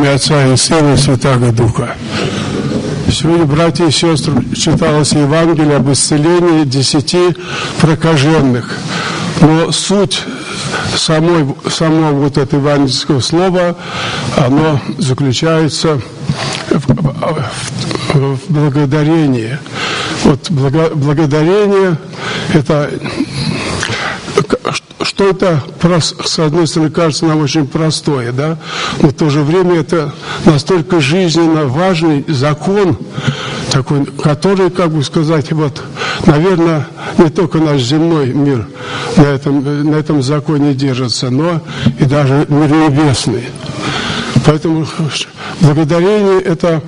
имя Отца и Сына и Святаго Духа. Сегодня, братья и сестры, читалось Евангелие об исцелении 10 прокаженных. Но суть самого вот этого евангельского слова, оно заключается в благодарении. Вот благодарение – это что-то, с одной стороны, кажется нам очень простое, да? Но в то же время это настолько жизненно важный закон, такой, который, как бы сказать, вот, наверное, не только наш земной мир на этом законе держится, но и даже мир небесный. Поэтому благодарение это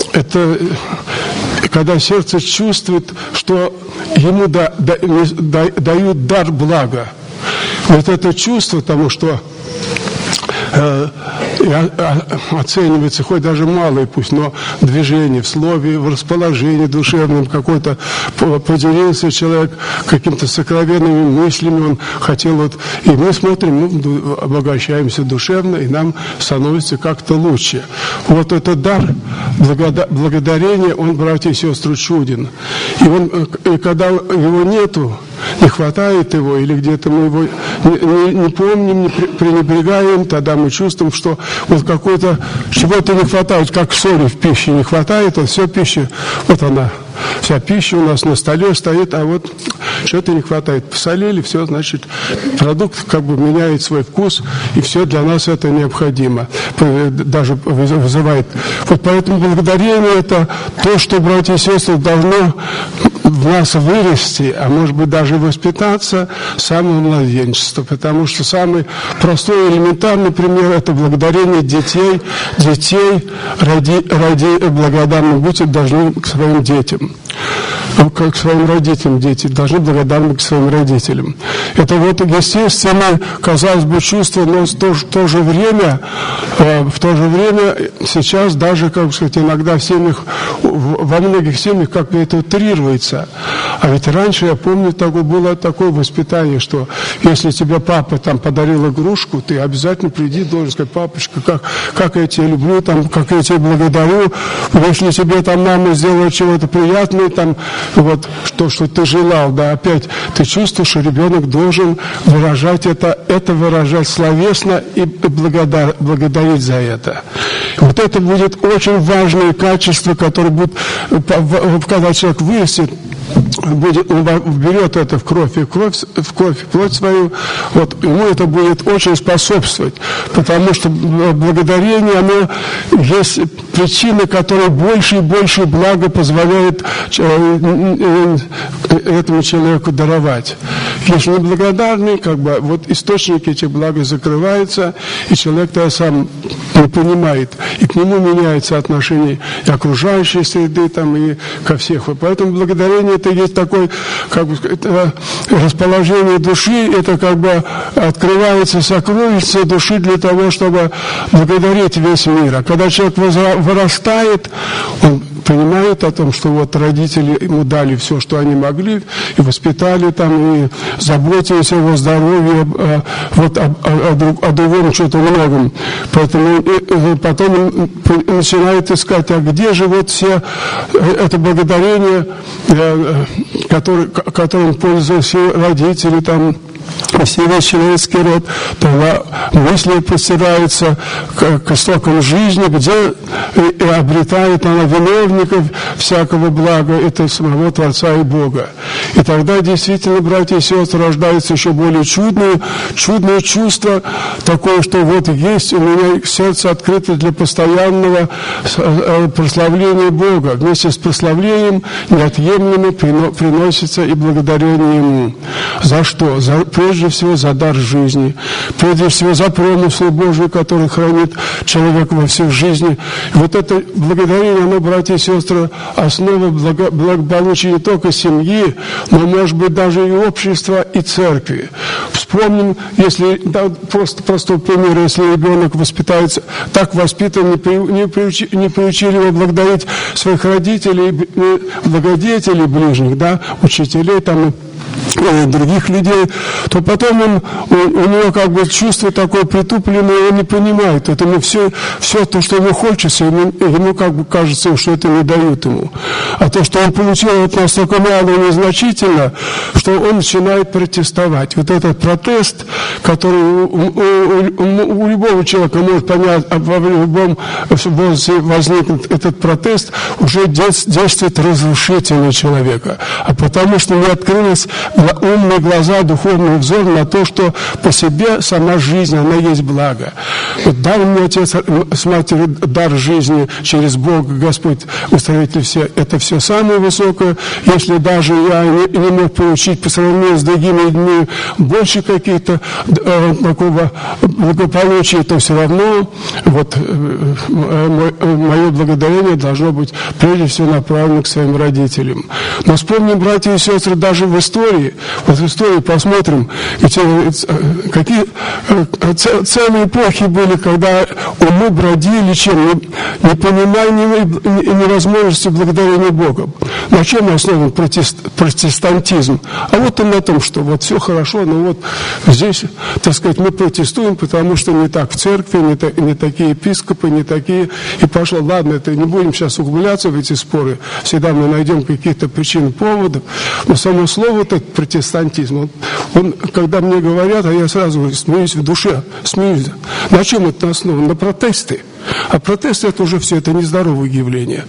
когда сердце чувствует, что ему дают дар блага. Вот это чувство того, что оценивается, хоть даже малое пусть, но движение в слове, в расположении душевном какой-то, поделился человек какими-то сокровенными мыслями, он хотел вот, и мы смотрим, мы обогащаемся душевно, и нам становится как-то лучше. Вот этот дар благодарения, он, братья и сестры, чуден. И когда его нету, не хватает его, или где-то мы его не помним, не пренебрегаем, тогда мы чувствуем, что вот какой-то чего-то не хватает, как соли в пище не хватает, а все пища, вот она, вся пища у нас на столе стоит, а вот что-то не хватает. Посолили, все, значит, продукт как бы меняет свой вкус, и все для нас это необходимо. Даже вызывает. Вот поэтому благодарение – это то, что, братья и сестры, должно в нас вырасти, а может быть даже воспитаться с самого младенчества. Потому что самый простой элементарный пример – это благодарение детей. Детей ради благодарны будьте должны к своим детям. Как к своим родителям дети должны благодарны к своим родителям. Это вот естественное, казалось бы, чувство, но в то же время сейчас даже, как сказать, иногда в семьях, во многих семьях как-то это утрируется. А ведь раньше, я помню, было такое воспитание, что если тебе папа там подарил игрушку, ты обязательно приди, должен сказать: папочка, как я тебя люблю, там, как я тебя благодарю. Если тебе там мама сделала чего-то приятное, там, вот, то, что ты желал, да, опять ты чувствуешь, что ребенок должен выражать это выражать словесно и благодарить за это. Вот это будет очень важное качество, которое будет, когда человек вырастет, берет это в кровь, плоть свою, вот, ему это будет очень способствовать, потому что благодарение, оно есть причина, которая больше и больше блага позволяет этому человеку даровать. Если неблагодарный, как бы, вот источник этих благ закрывается, и человек тогда сам не понимает, и к нему меняется отношение и окружающей среды, там, и ко всех. Поэтому благодарение это есть такое, как бы, расположение души, это как бы открывается сокровище души для того, чтобы благодарить весь мир. А когда человек вырастает, он понимает о том, что вот родители ему дали все, что они могли, и воспитали там, и заботились о его здоровье, вот о другом что-то многом. Поэтому потом начинает искать, а где же вот все это благодарение, которым пользовались родители, там, весь человеческий род, тогда мысли простираются к истокам жизни, где и обретает она виновников всякого блага, это самого Творца и Бога. И тогда действительно, братья и сестры, рождается еще более чудное чувство, такое, что вот есть у меня сердце открыто для постоянного прославления Бога. Вместе с прославлением неотъемлемо приносится и благодарение Ему. За что? Прежде всего за дар жизни, прежде всего за промысл Божий, который хранит человека во всех жизни. И вот это благодарение, оно, братья и сестры, основа благополучия не только семьи, но, может быть, даже и общества, и церкви. Вспомним, если, да, просто простой пример, если ребенок воспитается, так воспитан, не приучили его благодарить своих родителей, благодетелей ближних, да, учителей, там, других людей, то потом у него как бы чувство такое притупленное, он не понимает. Это ему все то, что ему хочется, ему как бы кажется, что это не дают ему. А то, что он получил от нас настолько мало и незначительно, что он начинает протестовать. Вот этот протест, который у любого человека может понять, в любом возрасте возникнет этот протест, уже действует разрушительно человека. А потому что не открылись умные глаза, духовный взор на то, что по себе сама жизнь, она есть благо. Вот дай мне Отец с Матерью дар жизни через Бога, Господь, устроитель все, это все самое высокое. Если даже я не мог получить по сравнению с другими людьми больше каких-то такого благополучия, то все равно вот мое благодарение должно быть прежде всего направлено к своим родителям. Но вспомним, братья и сестры, даже в истории, вот в истории посмотрим, какие целые эпохи были, когда умы бродили чем? Непониманием и невозможностью благодарения Бога. На чем основан протестантизм? А вот он на том, что вот все хорошо, но вот здесь, так сказать, мы протестуем, потому что не так в церкви, не такие епископы, не такие. И пошло, ладно, это не будем сейчас углубляться в эти споры, всегда мы найдем какие-то причины, поводов, но само слово это протестантизм. Он, когда мне говорят, а я сразу смеюсь в душе, смеюсь. На чем это основано? На протесты. А протесты это уже все, это нездоровое явление.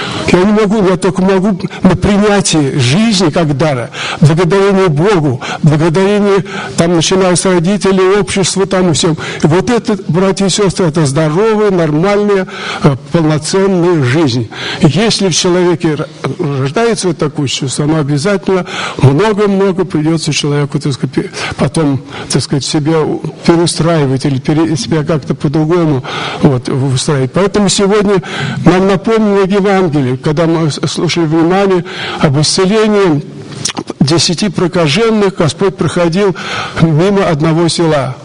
Я только могу на принятии жизни как дара, благодарение Богу, благодарение, там, начиная с родителей, общества, там и всем. И вот это, братья и сестры, это здоровая, нормальная, полноценная жизнь. И если в человеке рождается вот такое чувство, оно обязательно много-много придется человеку, так сказать, потом, так сказать, себя переустраивать или себя как-то по-другому вот, выстраивать. Поэтому сегодня нам напомнили Евангелие, когда мы слушали внимание об исцелении 10 прокаженных, Господь проходил мимо одного села.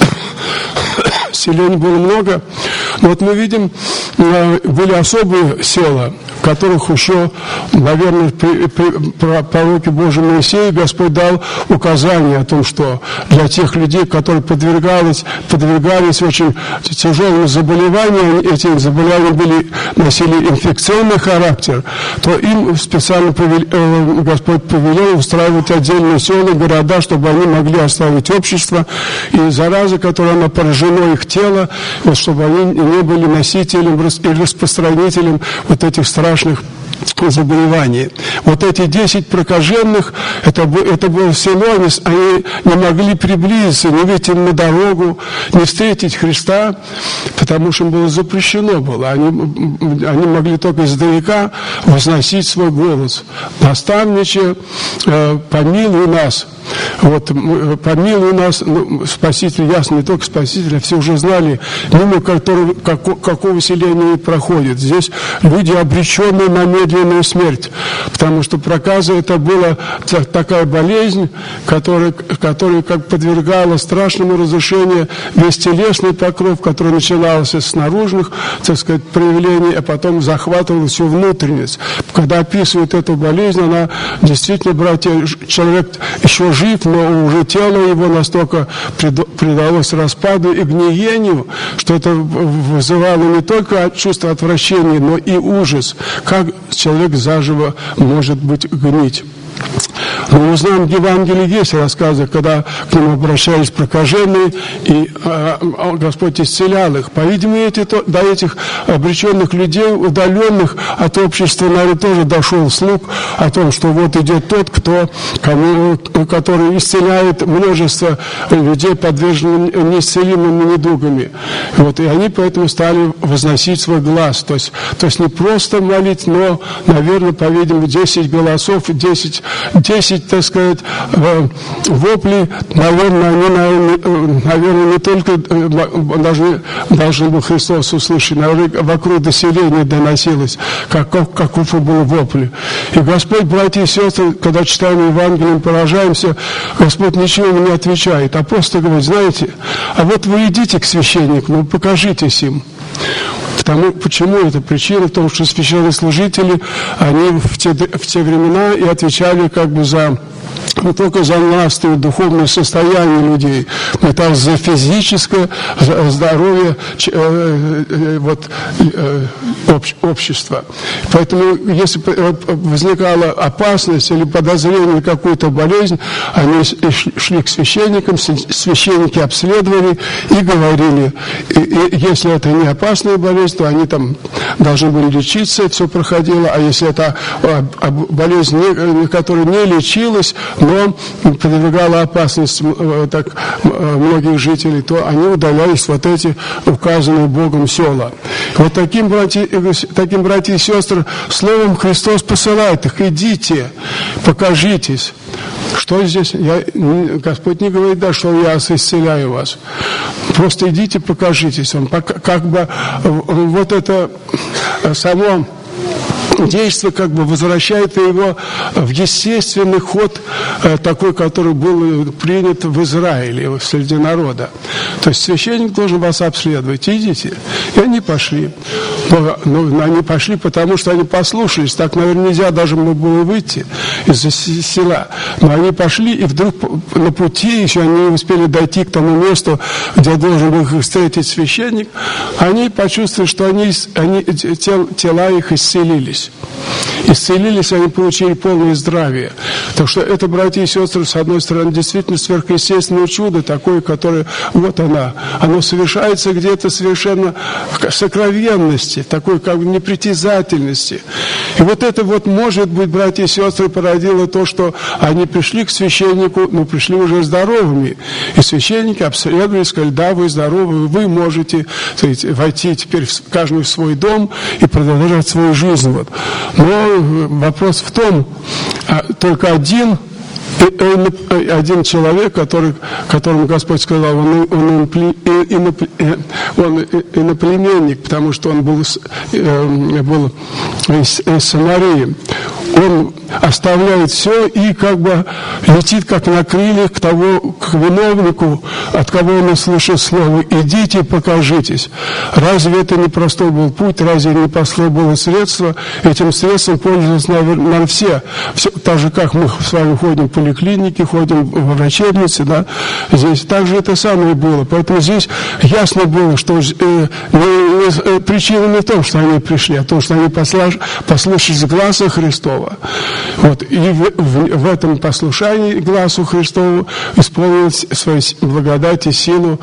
Селений было много, но вот мы видим, были особые села, в которых еще, наверное, при пророке Божьем Моисею Господь дал указание о том, что для тех людей, которые подвергались очень тяжелым заболеваниям, эти заболевания носили инфекционный характер, то им специально Господь повелел устраивать отдельные села, города, чтобы они могли оставить общество, и зараза, которая она поражена их тело, вот, чтобы они не были носителем и распространителем вот этих страшных заболеваний. Вот эти 10 прокаженных, это было село, они не могли приблизиться, не выйти на дорогу, не встретить Христа, потому что им было запрещено было. Они могли только издалека возносить свой голос. «Наставниче, помилуй нас». Вот, помилуй нас, Спаситель, ясно, не только Спаситель, а все уже знали, мимо какого селения они проходят. Здесь люди, обреченные на медленную смерть, потому что проказа это была такая болезнь, которая как подвергала страшному разрушению весь телесный покров, который начинался с наружных, так сказать, проявлений, а потом захватывал всю внутренность. Когда описывают эту болезнь, она действительно, братья, человек еще жив, но уже тело его настолько предалось распаду и гниению, что это вызывало не только чувство отвращения, но и ужас, как человек заживо может быть гнить. Но мы знаем, в Евангелии есть рассказы, когда к нему обращались прокаженные, и Господь исцелял их. По-видимому, до этих обреченных людей, удаленных от общества, наверное, тоже дошел слух о том, что вот идет тот, который исцеляет множество людей, подверженных неисцелимыми недугами. Вот, и они поэтому стали возносить свой глаз. То есть не просто молить, но, наверное, по-видимому, 10 голосов, 10, так сказать, воплей, наверное, не только должен был Христос услышать, наверное, вокруг населения доносилось, каков был вопль. И Господь, братья и сестры, когда читаем Евангелие, поражаемся, Господь ничего не отвечает. Апостол говорит, знаете, а вот вы идите к священнику, покажитесь им. Почему это? Причина в том, что священнослужители, они в те времена и отвечали как бы за не только за нравственное, духовное состояние людей, но также за физическое здоровье общества. Поэтому, если возникала опасность или подозрение на какую-то болезнь, они шли к священникам, священники обследовали и говорили, если это не опасная болезнь, то они там должны были лечиться, все проходило, а если это болезнь, которая не лечилась, но подвергала опасность так многих жителей, то они удалялись вот эти указанные Богом села. Вот таким, братья и сестры, словом Христос посылает их: идите, покажитесь. Что здесь? Господь не говорит, да, что я исцеляю вас. Просто идите, покажитесь. Он как бы вот это само действие как бы возвращает его в естественный ход, такой, который был принят в Израиле, среди народа. То есть священник должен вас обследовать. Идите. И они пошли. Но они пошли, потому что они послушались. Так, наверное, нельзя даже было выйти из села. Но они пошли, и вдруг на пути, еще они не успели дойти к тому месту, где должен был их встретить священник, они почувствовали, что тела их исцелились. Исцелились, они получили полное здравие. Так что это, братья и сестры, с одной стороны, действительно сверхъестественное чудо, такое, которое, вот оно совершается где-то совершенно в сокровенности, такой как бы непритязательности. И вот это вот, может быть, братья и сестры, породило то, что они пришли к священнику, но пришли уже здоровыми. И священники обследовали, сказали: да, вы здоровы, вы можете, сказать, войти теперь каждый в свой дом и продолжать свою жизнь. Вот. Но вопрос в том, только один человек, которому Господь сказал, он иноплеменник, потому что он был из Самарии. Он оставляет все и как бы летит как на крыльях к виновнику, от кого он услышал слово: идите, покажитесь. Разве это не простой был путь? Разве не простое было средство? Этим средством пользовались, наверное, все. Так же, как мы с вами ходим в поликлинике, ходим в врачебнице, да? Здесь также это самое было. Поэтому здесь ясно было, что причина не в том, что они пришли, а в том, что они послушались гласа Христова. Вот. И в этом послушании гласу Христову исполнилась свою благодать и силу,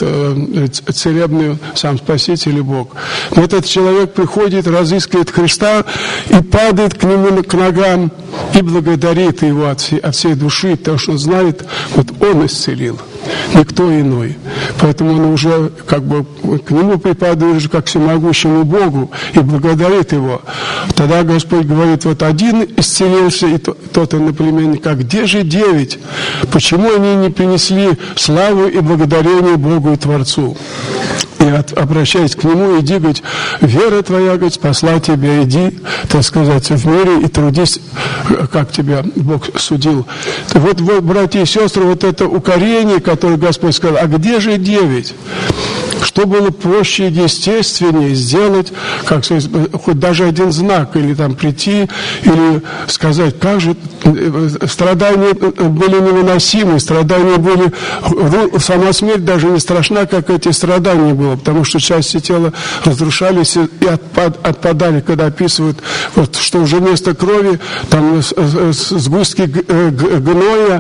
целебную сам Спаситель и Бог. Но этот человек приходит, разыскивает Христа и падает к нему к ногам и благодарит его от всей души, потому что он знает, вот он исцелил, никто иной. Поэтому он уже как бы к нему припадает уже как всемогущему Богу и благодарит его. Тогда Господь говорит: вот один исцелился, и тот иноплеменник: а где же 9? Почему они не принесли славу и благодарение Богу и Творцу? И обращаясь к нему, иди, говорит: вера твоя, говорит, спасла тебя, иди, так сказать, в мире и трудись, как тебя Бог судил. Вот, братья и сестры, вот это укорение, которое Господь сказал: а где же 9? Что было проще и естественнее сделать, как сказать, хоть даже один знак, или там прийти, или сказать, как же страдания были невыносимы, страдания были, сама смерть даже не страшна, как эти страдания было, потому что части тела разрушались и отпадали, когда описывают, вот, что уже вместо крови там сгустки гноя,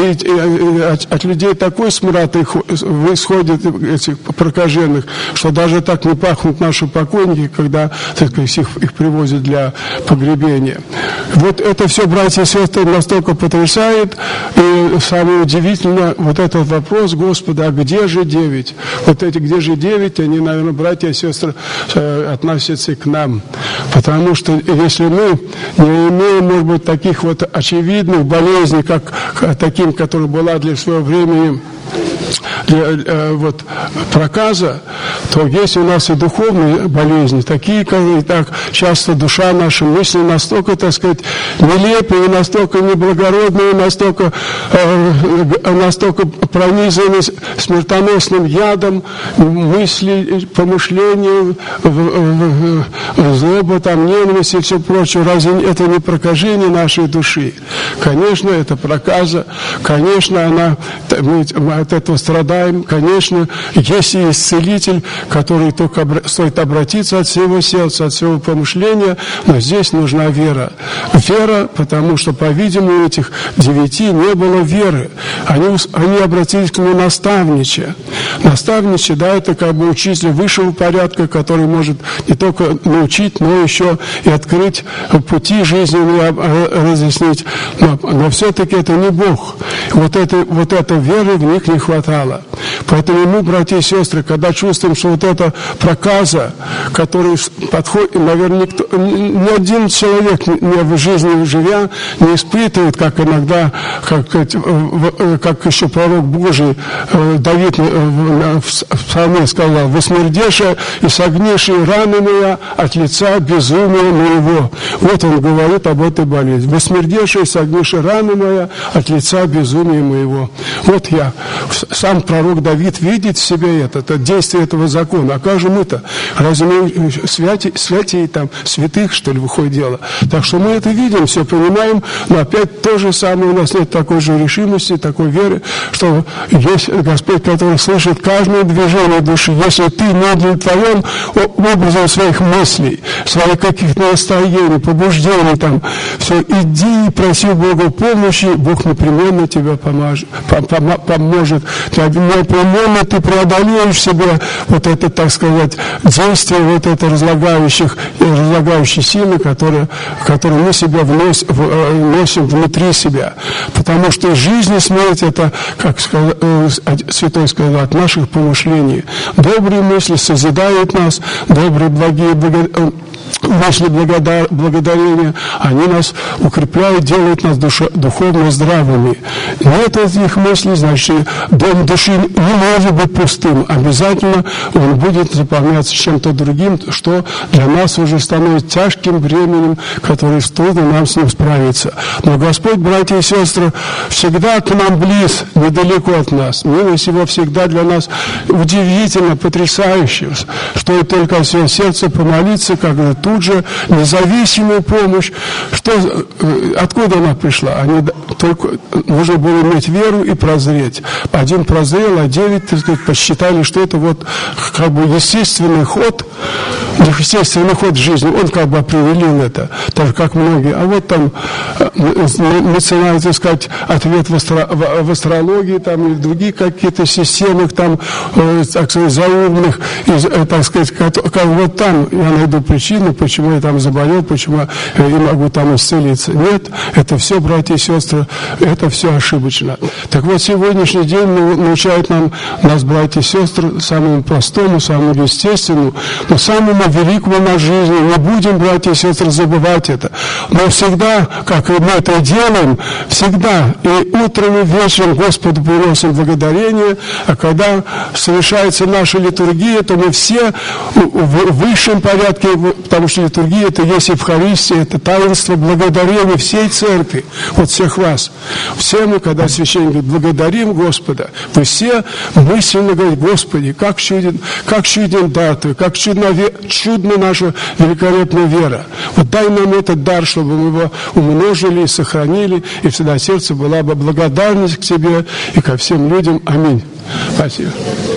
и от людей такой смрад исходит, этих прокаженных, что даже так не пахнут наши покойники, когда, так сказать, их привозят для погребения. Вот это все, братья и сестры, настолько потрясает. И самое удивительное, вот этот вопрос Господа: а где же 9? Вот эти где же 9, они, наверное, братья и сестры, относятся к нам. Потому что если мы не имеем, может быть, таких вот очевидных болезней, как таким, которая была для своего времени вот проказа, то есть у нас и духовные болезни, такие, как и так часто душа наша, мысли настолько, так сказать, нелепые, настолько неблагородные, настолько пронизаны смертоносным ядом мысли, помышления, злоба, там, ненависть и все прочее. Разве это не прокажение нашей души? Конечно, это проказа, конечно, мы от этого страдаем, конечно, есть и исцелитель, который только стоит обратиться от всего сердца, от всего помышления, но здесь нужна вера. Вера, потому что, по-видимому, у этих 9 не было веры. Они обратились к нему наставниче. Наставниче, да, это как бы учитель высшего порядка, который может не только научить, но еще и открыть пути жизненные, разъяснить. Но все-таки это не Бог. Вот этой веры в них не хватало. Поэтому мы, братья и сестры, когда чувствуем, что вот эта проказа, которая подходит, наверное, ни один человек в жизни живя не испытывает, как иногда, как еще пророк Божий Давид в псалме сказал: «Восмердеше и согнеши раны моя от лица безумия моего». Вот он говорит об этой болезни. «Восмердеше и согнеши раны моя от лица безумия моего». Вот сам пророк Давид видит в себе это действие этого закона. А как же мы-то? Разве мы святей там, святых, что ли, выходит дело? Так что мы это видим, все понимаем, но опять то же самое, у нас нет такой же решимости, такой веры, что есть Господь, который слышит каждое движение души. Если ты не удовлетворен образом своих мыслей, своих каких-то настроений, побуждений, там, все, иди и проси Бога помощи, Бог непременно тебе поможет. Непременно ты преодолеешь в себе вот это, так сказать, действие, вот это разлагающие силы, которые мы себя носим внутри себя. Потому что жизнь и смерть — это, как Святой сказал, от наших помышлений. Добрые мысли созидают нас, добрые, благие мысли благодарения, они нас укрепляют, делают нас духовно здравыми. Нет этих мыслей, значит, дом души не может быть пустым. Обязательно он будет заполняться чем-то другим, что для нас уже становится тяжким бременем, которое трудно нам с ним справиться. Но Господь, братья и сестры, всегда к нам близ, недалеко от нас. Милость Его всегда для нас удивительно, потрясающе. Стоит только от всего сердца помолиться, как тут же независимую помощь. Откуда она пришла? Только нужно было иметь веру и прозреть. Один прозрел, а 9, так сказать, посчитали, что это вот как бы естественный ход жизни. Он как бы определил это, так же, как многие. А вот там начинают искать ответ в астрологии, там, или другие какие-то системы, там, так сказать, заумных, так сказать, как вот там я найду причину, почему я там заболел, почему я не могу там исцелиться. Нет, это все, братья и сестры, это все ошибочно. Так вот, сегодняшний день научают нас, братья и сестры, самому простому, самому естественному, но самому великому в нашей жизни. Не будем, братья и сестры, забывать это. Но всегда, как мы это делаем, всегда, и утром, и вечером Господу приносим благодарение, а когда совершается наша литургия, то мы все в высшем порядке, потому что литургия — это есть Евхаристия, это таинство благодарения всей церкви, вот всех вас. Все мы, когда священник говорит: благодарим Господа, вы все мысленно говорите: Господи, как чуден дар Твой, как чудна наша великолепная вера. Вот дай нам этот дар, чтобы мы его умножили и сохранили, и всегда сердце была бы благодарность к Тебе и ко всем людям. Аминь. Спасибо.